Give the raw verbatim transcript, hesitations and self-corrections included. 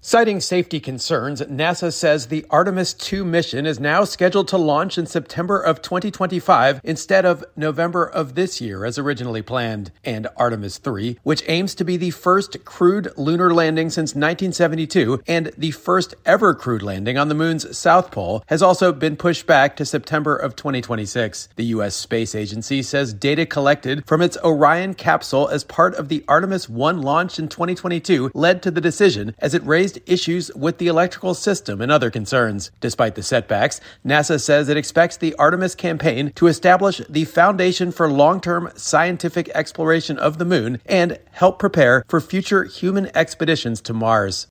Citing safety concerns, NASA says the Artemis two mission is now scheduled to launch in September of twenty twenty-five instead of November of this year as originally planned. And Artemis three, which aims to be the first crewed lunar landing since nineteen seventy-two and the first ever crewed landing on the moon's south pole, has also been pushed back to September of twenty twenty-six. The U S Space Agency says data collected from its Orion capsule as part of the Artemis one launch in twenty twenty-two led to the decision, as it raised issues with the electrical system and other concerns. Despite the setbacks, NASA says it expects the Artemis campaign to establish the foundation for long-term scientific exploration of the moon and help prepare for future human expeditions to Mars.